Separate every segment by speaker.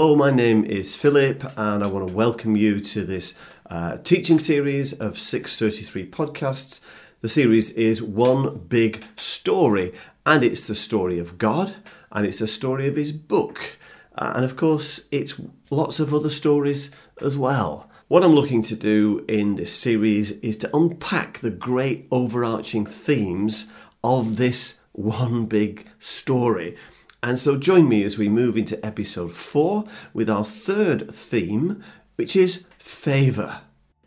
Speaker 1: Hello, my name is Philip, and I want to welcome you to this teaching series of 633 podcasts. The series is One Big Story, and it's the story of God, and it's the story of his book. And of course, it's lots of other stories as well. What I'm looking to do in this series is to unpack the great overarching themes of this one big story. And so join me as we move into episode 4 with our third theme, which is favour.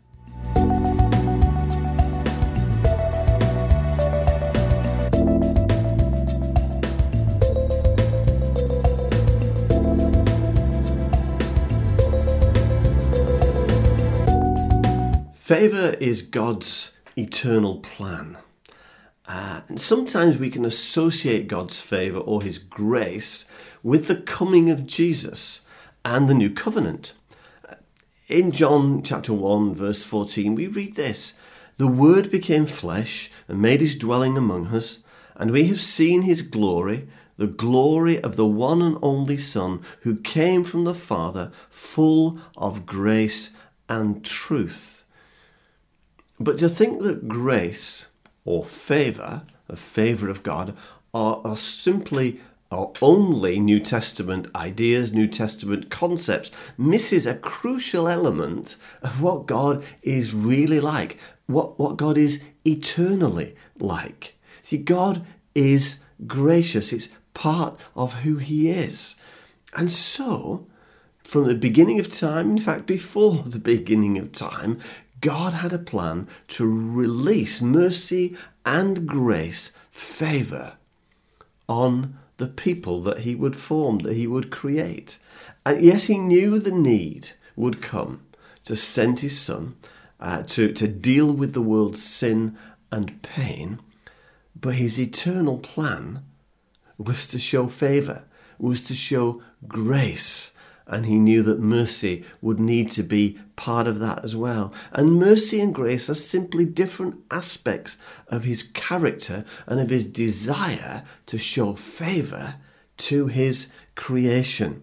Speaker 1: Favour is God's eternal plan. And sometimes we can associate God's favour or his grace with the coming of Jesus and the new covenant. In John chapter 1 verse 14 we read this: "The Word became flesh and made his dwelling among us, and we have seen his glory, the glory of the one and only Son who came from the Father, full of grace and truth." But to think that grace or favour, the favour of God, are simply or only New Testament ideas, New Testament concepts, misses a crucial element of what God is really like, what God is eternally like. See, God is gracious. It's part of who he is. And so, from the beginning of time, in fact, before the beginning of time, God had a plan to release mercy and grace, favour, on the people that he would form, that he would create. And yes, he knew the need would come to send his Son to deal with the world's sin and pain, but his eternal plan was to show favour, was to show grace. And he knew that mercy would need to be part of that as well. And mercy and grace are simply different aspects of his character and of his desire to show favour to his creation.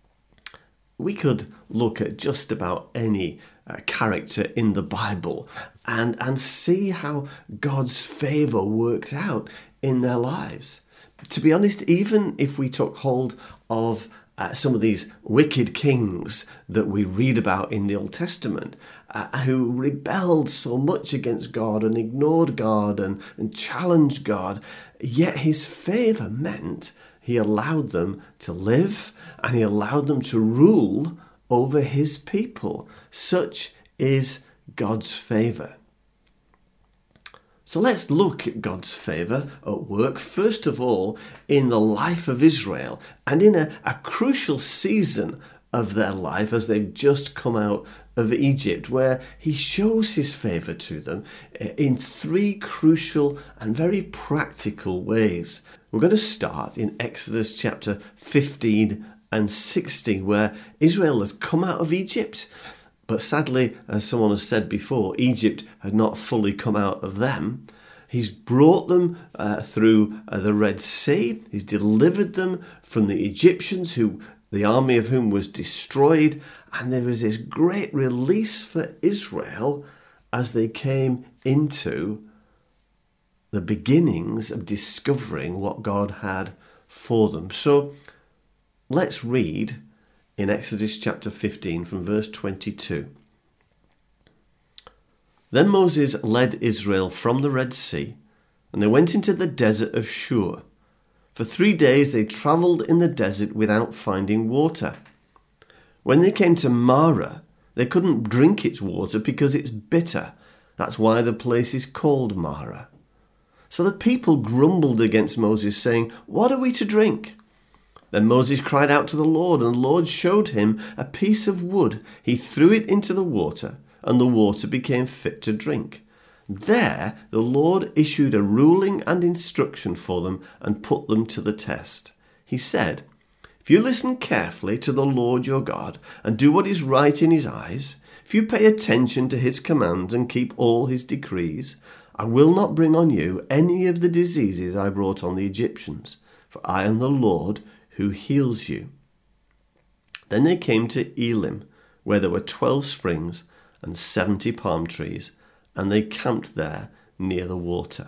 Speaker 1: We could look at just about any character in the Bible and see how God's favour worked out in their lives. To be honest, even if we took hold of some of these wicked kings that we read about in the Old Testament, who rebelled so much against God and ignored God and challenged God, yet his favour meant he allowed them to live and he allowed them to rule over his people. Such is God's favour. So let's look at God's favour at work, first of all, in the life of Israel and in a crucial season of their life as they've just come out of Egypt, where he shows his favour to them in three crucial and very practical ways. We're going to start in Exodus chapter 15 and 16, where Israel has come out of Egypt. But sadly, as someone has said before, Egypt had not fully come out of them. He's brought them through the Red Sea. He's delivered them from the Egyptians, the army of whom was destroyed. And there was this great release for Israel as they came into the beginnings of discovering what God had for them. So let's read in Exodus chapter 15 from verse 22. Then Moses led Israel from the Red Sea, and they went into the desert of Shur. For 3 days they travelled in the desert without finding water. When they came to Marah, they couldn't drink its water because it's bitter. That's why the place is called Marah. So the people grumbled against Moses, saying, "What are we to drink?" Then Moses cried out to the Lord, and the Lord showed him a piece of wood. He threw it into the water, and the water became fit to drink. There the Lord issued a ruling and instruction for them and put them to the test. He said, "If you listen carefully to the Lord your God and do what is right in his eyes, if you pay attention to his commands and keep all his decrees, I will not bring on you any of the diseases I brought on the Egyptians, for I am the Lord who heals you." Then they came to Elim, where there were 12 springs and 70 palm trees, and they camped there near the water.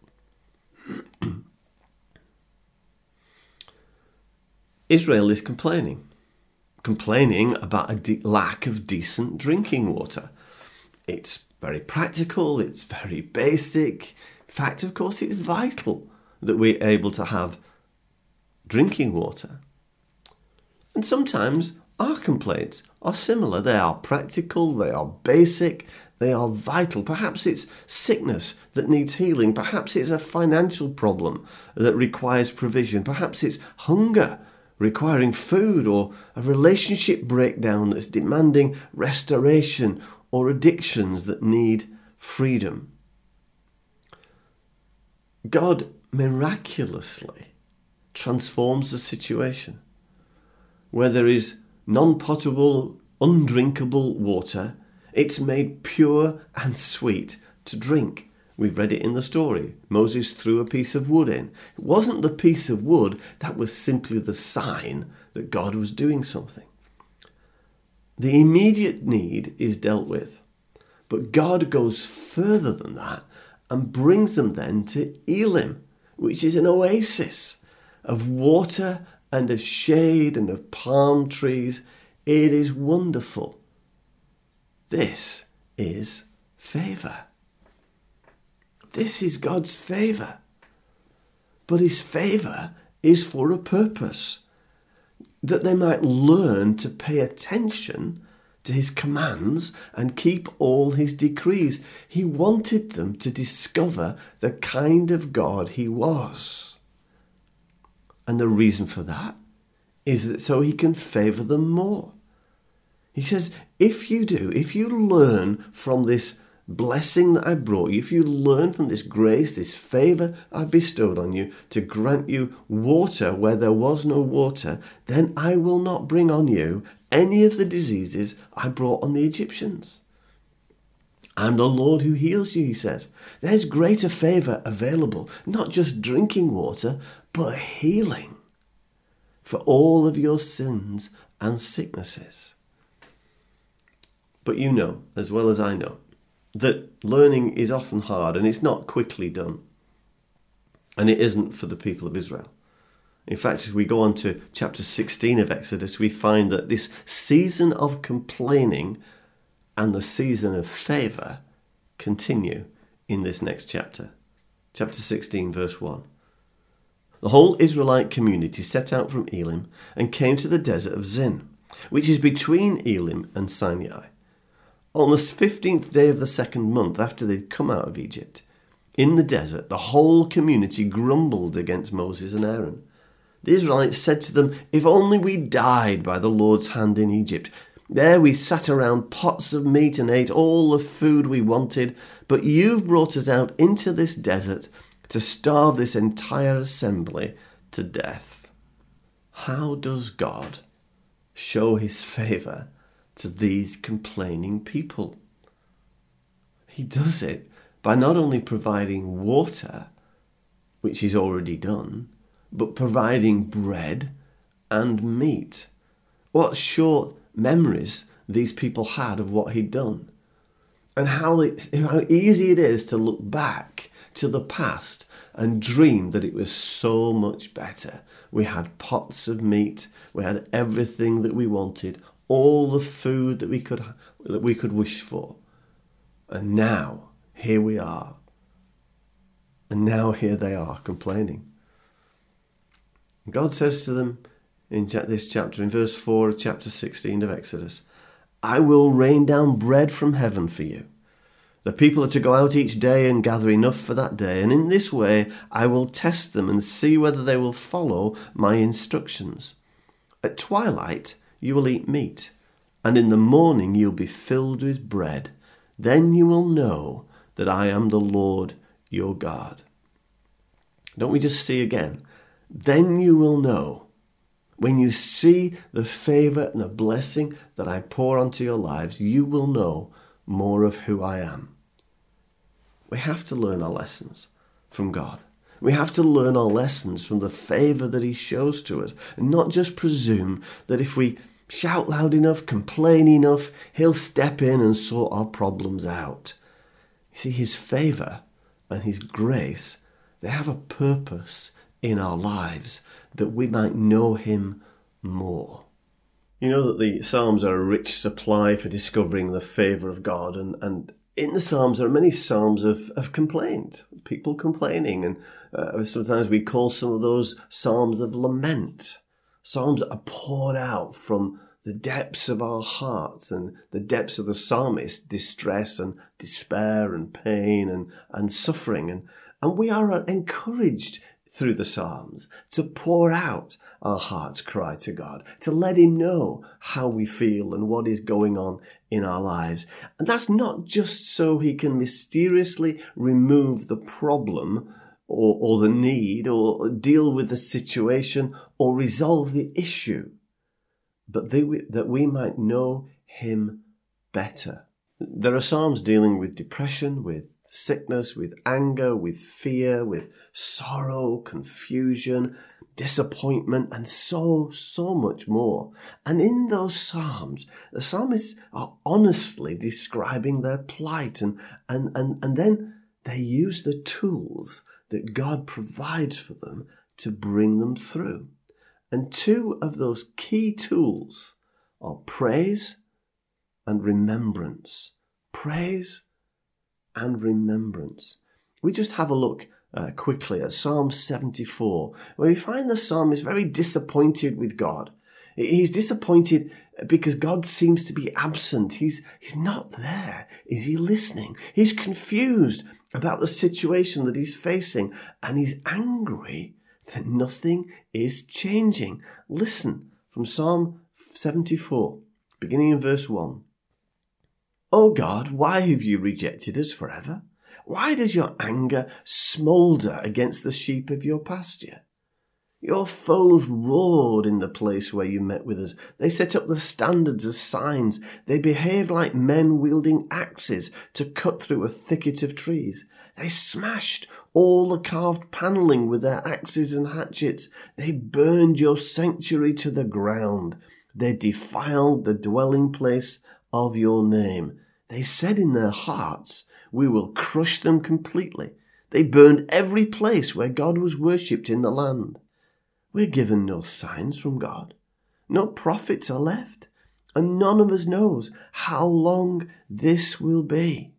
Speaker 1: Israel is complaining about a lack of decent drinking water. It's very practical, it's very basic. In fact, of course, it's vital that we're able to have drinking water. And sometimes our complaints are similar. They are practical, they are basic, they are vital. Perhaps it's sickness that needs healing. Perhaps it's a financial problem that requires provision. Perhaps it's hunger requiring food, or a relationship breakdown that's demanding restoration, or addictions that need freedom. God miraculously transforms the situation. Where there is non-potable, undrinkable water, it's made pure and sweet to drink. We've read it in the story. Moses threw a piece of wood in. It wasn't the piece of wood, that was simply the sign that God was doing something. The immediate need is dealt with, but God goes further than that and brings them then to Elim, which is an oasis of water and of shade and of palm trees. It is wonderful. This is favour. This is God's favour. But his favour is for a purpose, that they might learn to pay attention to his commands and keep all his decrees. He wanted them to discover the kind of God he was. And the reason for that is that so he can favour them more. He says, if you learn from this blessing that I brought you, if you learn from this grace, this favour I've bestowed on you to grant you water where there was no water, then I will not bring on you any of the diseases I brought on the Egyptians. I'm the Lord who heals you, he says. There's greater favour available, not just drinking water, but healing for all of your sins and sicknesses. But you know, as well as I know, that learning is often hard and it's not quickly done. And it isn't for the people of Israel. In fact, if we go on to chapter 16 of Exodus, we find that this season of complaining and the season of favour continue in this next chapter. Chapter 16, verse 1. The whole Israelite community set out from Elim and came to the desert of Zin, which is between Elim and Sinai. On the 15th day of the second month after they'd come out of Egypt, in the desert, the whole community grumbled against Moses and Aaron. The Israelites said to them, "If only we died by the Lord's hand in Egypt. There we sat around pots of meat and ate all the food we wanted, but you've brought us out into this desert to starve this entire assembly to death." How does God show his favour to these complaining people? He does it by not only providing water, which he's already done, but providing bread and meat. What short memories these people had of what he'd done, and how easy it is to look back to the past and dream that it was so much better. We had pots of meat, we had everything that we wanted, all the food that we could wish for. And now, here we are. And now here they are complaining. God says to them in this chapter, in verse 4 of chapter 16 of Exodus, "I will rain down bread from heaven for you. The people are to go out each day and gather enough for that day, and in this way I will test them and see whether they will follow my instructions. At twilight you will eat meat, and in the morning you'll be filled with bread. Then you will know that I am the Lord your God." Don't we just see again? Then you will know. When you see the favour and the blessing that I pour onto your lives, you will know more of who I am. We have to learn our lessons from God. We have to learn our lessons from the favour that he shows to us, and not just presume that if we shout loud enough, complain enough, he'll step in and sort our problems out. You see, his favour and his grace, they have a purpose in our lives that we might know him more. You know that the Psalms are a rich supply for discovering the favour of God, and in the Psalms there are many Psalms of complaint, people complaining, and sometimes we call some of those Psalms of lament. Psalms that are poured out from the depths of our hearts and the depths of the psalmist's distress and despair and pain and suffering. And we are encouraged through the Psalms to pour out our heart's cry to God, to let him know how we feel and what is going on in our lives. And that's not just so he can mysteriously remove the problem or the need, or deal with the situation, or resolve the issue, but that we might know him better. There are Psalms dealing with depression, with sickness, with anger, with fear, with sorrow, confusion, disappointment, and so much more. And in those Psalms, the psalmists are honestly describing their plight, and then they use the tools that God provides for them to bring them through. And two of those key tools are praise and remembrance. Praise and remembrance. We just have a look quickly at Psalm 74, where we find the psalmist very disappointed with God. He's disappointed because God seems to be absent. He's not there. Is he listening? He's confused about the situation that he's facing, and he's angry that nothing is changing. Listen from Psalm 74, beginning in verse 1. O God, why have you rejected us forever? Why does your anger smoulder against the sheep of your pasture? Your foes roared in the place where you met with us. They set up the standards as signs. They behaved like men wielding axes to cut through a thicket of trees. They smashed all the carved panelling with their axes and hatchets. They burned your sanctuary to the ground. They defiled the dwelling place of your name. They said in their hearts, we will crush them completely. They burned every place where God was worshipped in the land. We're given no signs from God. No prophets are left, and none of us knows how long this will be.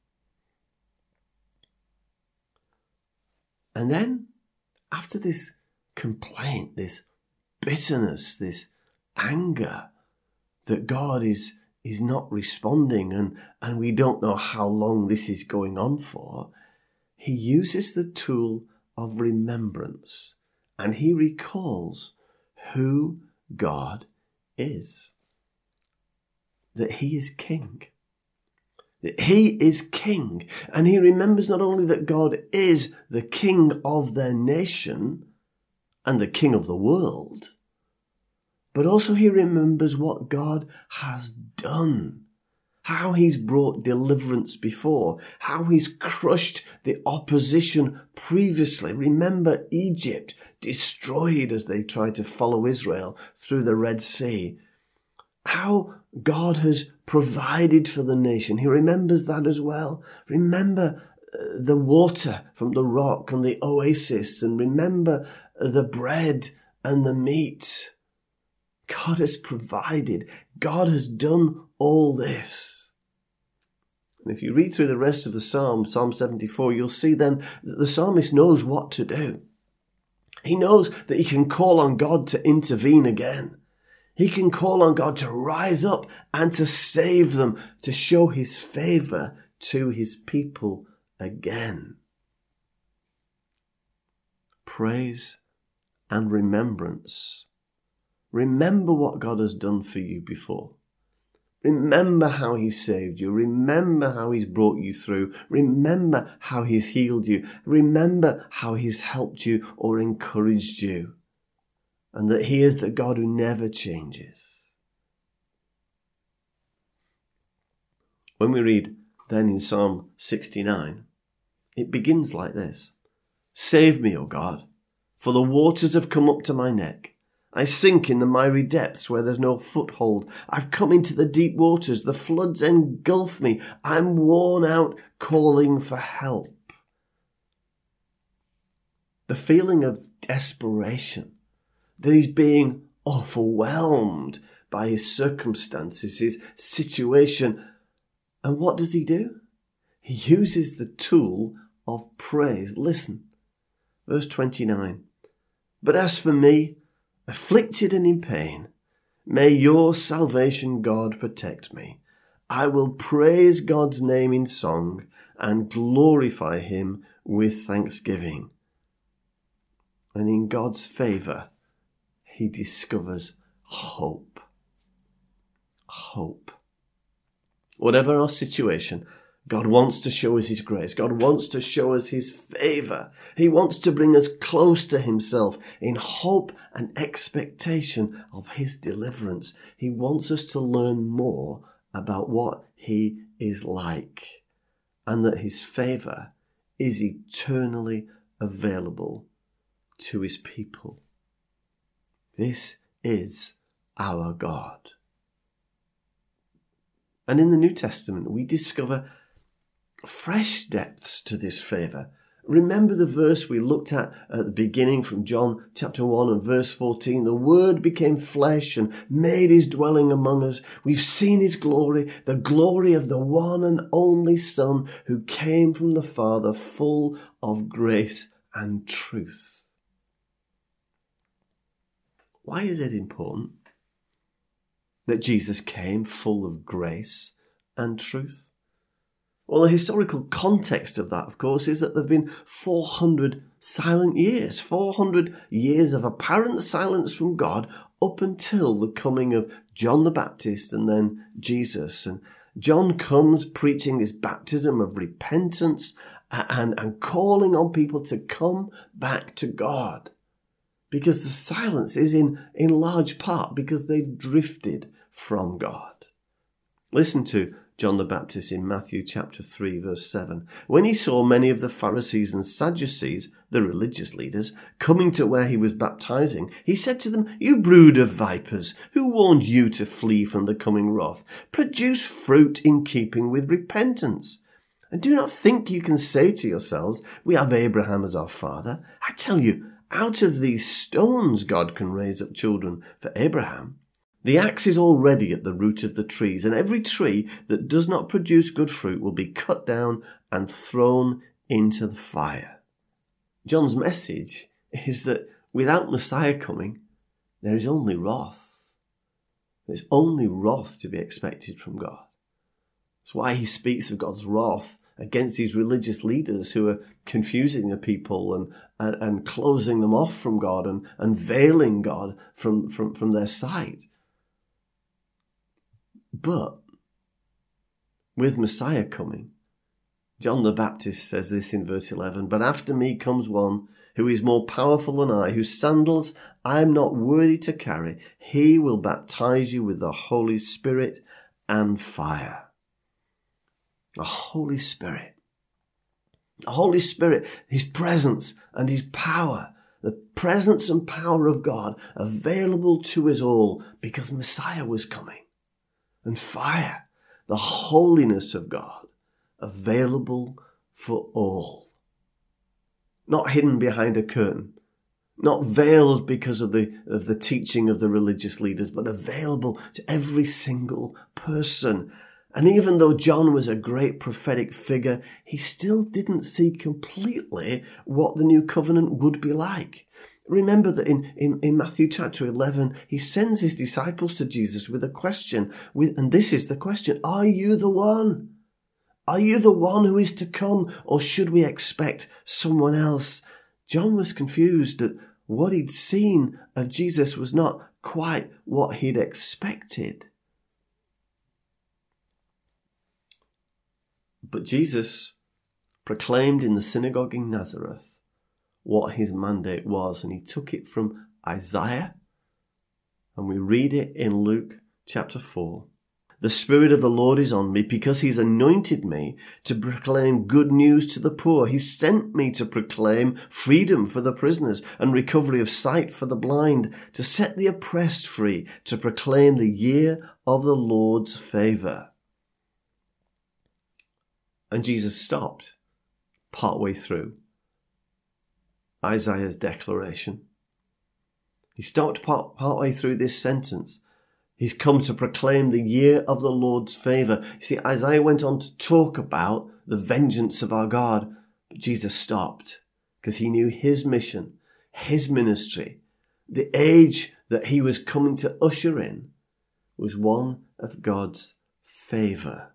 Speaker 1: And then, after this complaint, this bitterness, this anger that God is not responding, and we don't know how long this is going on for, he uses the tool of remembrance. And he recalls who God is. That he is king. That he is king. And he remembers not only that God is the king of their nation and the king of the world, but also he remembers what God has done. How he's brought deliverance before, how he's crushed the opposition previously. Remember Egypt, destroyed as they tried to follow Israel through the Red Sea. How God has provided for the nation. He remembers that as well. Remember the water from the rock and the oasis, and remember the bread and the meat. God has provided. God has done all this. And if you read through the rest of the Psalm 74, you'll see then that the psalmist knows what to do. He knows that he can call on God to intervene again. He can call on God to rise up and to save them, to show his favour to his people again. Praise and remembrance. Remember what God has done for you before. Remember how he saved you. Remember how he's brought you through. Remember how he's healed you. Remember how he's helped you or encouraged you. And that he is the God who never changes. When we read then in Psalm 69, it begins like this. Save me, O God, for the waters have come up to my neck. I sink in the miry depths where there's no foothold. I've come into the deep waters. The floods engulf me. I'm worn out calling for help. The feeling of desperation, that he's being overwhelmed by his circumstances, his situation. And what does he do? He uses the tool of praise. Listen, verse 29. But as for me, afflicted and in pain, may your salvation, God, protect me. I will praise God's name in song and glorify him with thanksgiving. And in God's favour, he discovers hope. Hope. Whatever our situation, God wants to show us his grace. God wants to show us his favour. He wants to bring us close to himself in hope and expectation of his deliverance. He wants us to learn more about what he is like, and that his favour is eternally available to his people. This is our God. And in the New Testament, we discover fresh depths to this favour. Remember the verse we looked at the beginning from John chapter 1 and verse 14. The Word became flesh and made his dwelling among us. We've seen his glory, the glory of the one and only Son who came from the Father, full of grace and truth. Why is it important that Jesus came full of grace and truth? Well, the historical context of that, of course, is that there have been 400 silent years, 400 years of apparent silence from God up until the coming of John the Baptist and then Jesus. And John comes preaching this baptism of repentance and calling on people to come back to God. Because the silence is in large part because they've drifted from God. Listen to John the Baptist in Matthew chapter 3 verse 7. When he saw many of the Pharisees and Sadducees, the religious leaders, coming to where he was baptizing, he said to them, "You brood of vipers, who warned you to flee from the coming wrath? Produce fruit in keeping with repentance. And do not think you can say to yourselves, we have Abraham as our father. I tell you, out of these stones God can raise up children for Abraham. The axe is already at the root of the trees, and every tree that does not produce good fruit will be cut down and thrown into the fire." John's message is that without Messiah coming, there is only wrath. There's only wrath to be expected from God. That's why he speaks of God's wrath against these religious leaders who are confusing the people and closing them off from God and veiling God from their sight. But with Messiah coming, John the Baptist says this in verse 11, "But after me comes one who is more powerful than I, whose sandals I am not worthy to carry. He will baptize you with the Holy Spirit and fire." The Holy Spirit. The Holy Spirit, his presence and his power, the presence and power of God available to us all because Messiah was coming. And fire, the holiness of God, available for all. Not hidden behind a curtain, not veiled because of the teaching of the religious leaders, but available to every single person. And even though John was a great prophetic figure, he still didn't see completely what the new covenant would be like. Remember that in Matthew chapter 11, he sends his disciples to Jesus with a question, and this is the question: are you the one? Are you the one who is to come, or should we expect someone else? John was confused that what he'd seen of Jesus was not quite what he'd expected. But Jesus proclaimed in the synagogue in Nazareth what his mandate was, and he took it from Isaiah, and we read it in Luke chapter 4. The Spirit of the Lord is on me because he's anointed me to proclaim good news to the poor. He sent me to proclaim freedom for the prisoners and recovery of sight for the blind, to set the oppressed free, to proclaim the year of the Lord's favour. And Jesus stopped partway through Isaiah's declaration. He stopped partway through this sentence. He's come to proclaim the year of the Lord's favour. You see, Isaiah went on to talk about the vengeance of our God, but Jesus stopped because he knew his mission, his ministry, the age that he was coming to usher in was one of God's favour.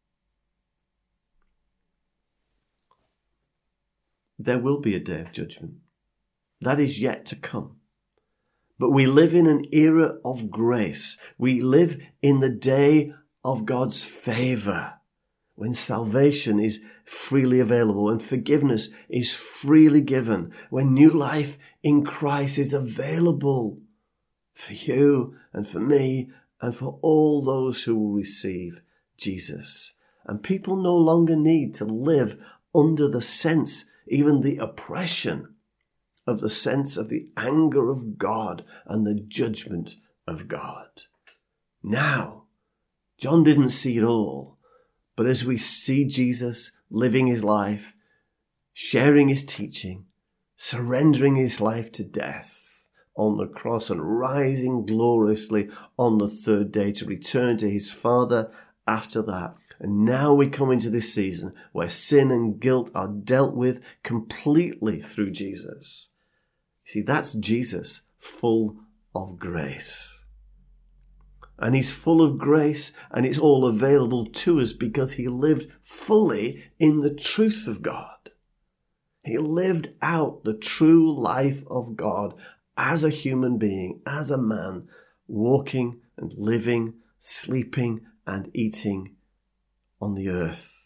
Speaker 1: There will be a day of judgment. That is yet to come. But we live in an era of grace. We live in the day of God's favour, when salvation is freely available and forgiveness is freely given, when new life in Christ is available for you and for me and for all those who will receive Jesus. And people no longer need to live under the sense, even the oppression of the sense of the anger of God and the judgment of God. Now, John didn't see it all, but as we see Jesus living his life, sharing his teaching, surrendering his life to death on the cross and rising gloriously on the third day to return to his Father after that. And now we come into this season where sin and guilt are dealt with completely through Jesus. See, that's Jesus, full of grace. And he's full of grace, and it's all available to us because he lived fully in the truth of God. He lived out the true life of God as a human being, as a man, walking and living, sleeping and eating on the earth.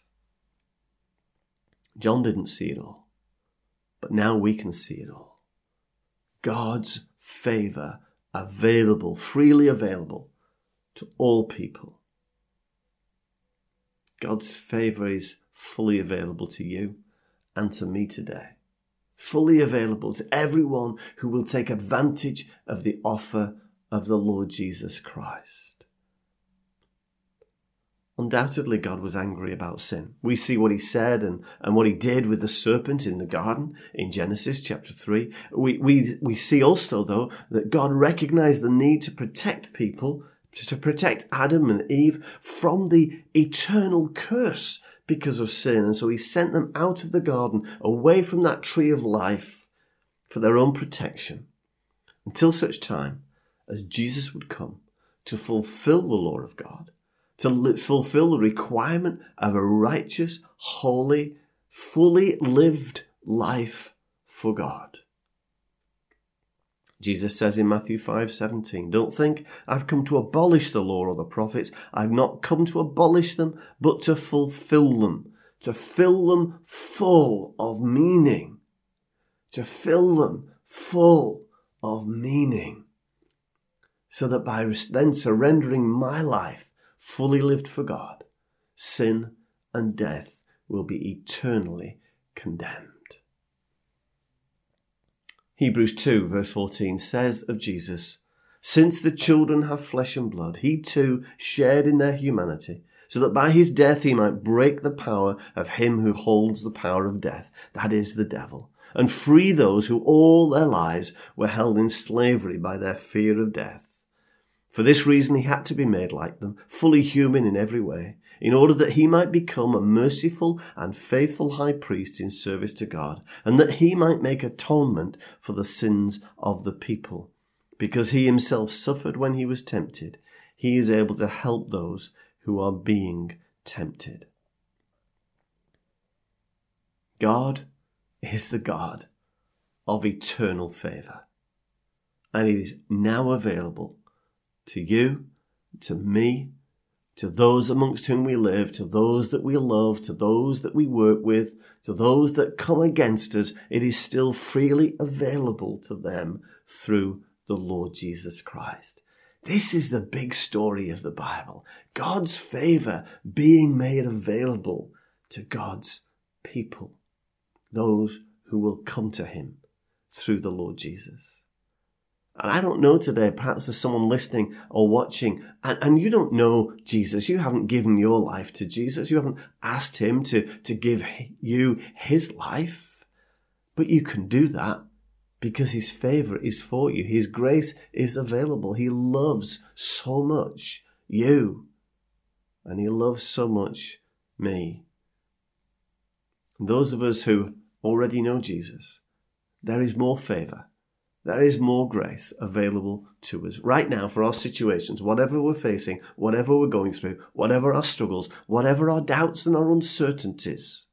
Speaker 1: John didn't see it all, but now we can see it all. God's favour available, freely available to all people. God's favour is fully available to you and to me today. Fully available to everyone who will take advantage of the offer of the Lord Jesus Christ. Undoubtedly, God was angry about sin. We see what he said and what he did with the serpent in the garden in Genesis chapter 3. We see also, though, that God recognized the need to protect people, to protect Adam and Eve from the eternal curse because of sin. And so he sent them out of the garden, away from that tree of life for their own protection, until such time as Jesus would come to fulfill the law of God, to fulfill the requirement of a righteous, holy, fully lived life for God. Jesus says in Matthew 5:17, don't think I've come to abolish the law or the prophets. I've not come to abolish them, but to fulfill them, to fill them full of meaning, to fill them full of meaning, so that by then surrendering my life, fully lived for God, sin and death will be eternally condemned. Hebrews 2 verse 14 says of Jesus, since the children have flesh and blood, he too shared in their humanity, so that by his death he might break the power of him who holds the power of death, that is the devil, and free those who all their lives were held in slavery by their fear of death. For this reason he had to be made like them, fully human in every way, in order that he might become a merciful and faithful high priest in service to God, and that he might make atonement for the sins of the people. Because he himself suffered when he was tempted, he is able to help those who are being tempted. God is the God of eternal favour, and it is now available to you, to me, to those amongst whom we live, to those that we love, to those that we work with, to those that come against us. It is still freely available to them through the Lord Jesus Christ. This is the big story of the Bible. God's favour being made available to God's people, those who will come to him through the Lord Jesus. And I don't know today, perhaps there's someone listening or watching, and you don't know Jesus. You haven't given your life to Jesus. You haven't asked him to give you his life. But you can do that because his favour is for you. His grace is available. He loves so much you, and he loves so much me. And those of us who already know Jesus, there is more favour. There is more grace available to us right now for our situations, whatever we're facing, whatever we're going through, whatever our struggles, whatever our doubts and our uncertainties.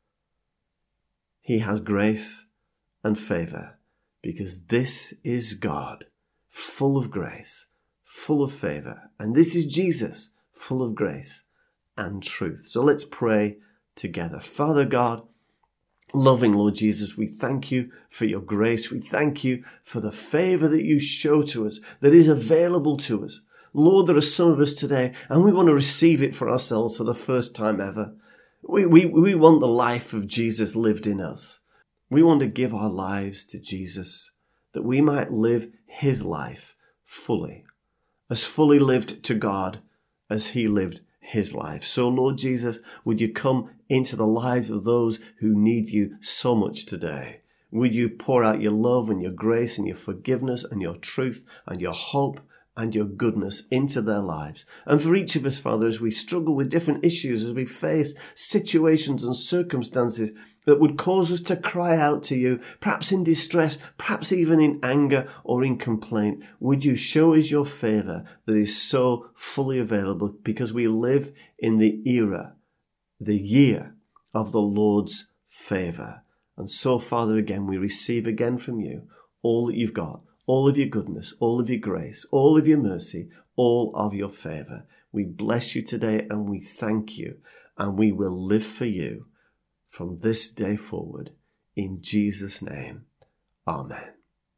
Speaker 1: He has grace and favour because this is God, full of grace, full of favour. And this is Jesus, full of grace and truth. So let's pray together. Father God, loving Lord Jesus, we thank you for your grace. We thank you for the favour that you show to us, that is available to us. Lord, there are some of us today, and we want to receive it for ourselves for the first time ever. We want the life of Jesus lived in us. We want to give our lives to Jesus, that we might live his life fully, as fully lived to God as he lived his life. So Lord Jesus, would you come into the lives of those who need you so much today? Would you pour out your love and your grace and your forgiveness and your truth and your hope and your goodness into their lives? And for each of us, Father, as we struggle with different issues, as we face situations and circumstances that would cause us to cry out to you, perhaps in distress, perhaps even in anger or in complaint, would you show us your favour that is so fully available because we live in the era, the year of the Lord's favour. And so, Father, again, we receive again from you all that you've got, all of your goodness, all of your grace, all of your mercy, all of your favour. We bless you today and we thank you, and we will live for you from this day forward. In Jesus' name, amen.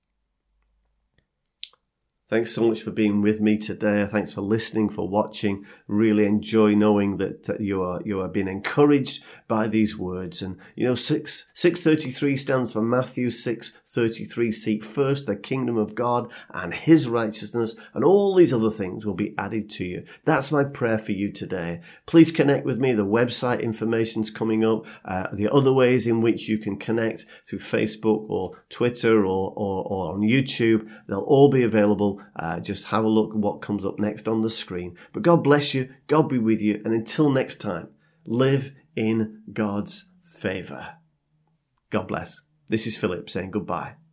Speaker 1: Thanks so much for being with me today. Thanks for listening, for watching. Really enjoy knowing that you are being encouraged by these words. And 6:33 stands for Matthew 6:33. Seek first the kingdom of God and his righteousness, and all these other things will be added to you. That's my prayer for you today. Please connect with me. The website information's coming up. The other ways in which you can connect through Facebook or Twitter or on YouTube, they'll all be available. Just have a look at what comes up next on the screen. But God bless you. God be with you. And until next time, live in God's favour. God bless. This is Philip saying goodbye.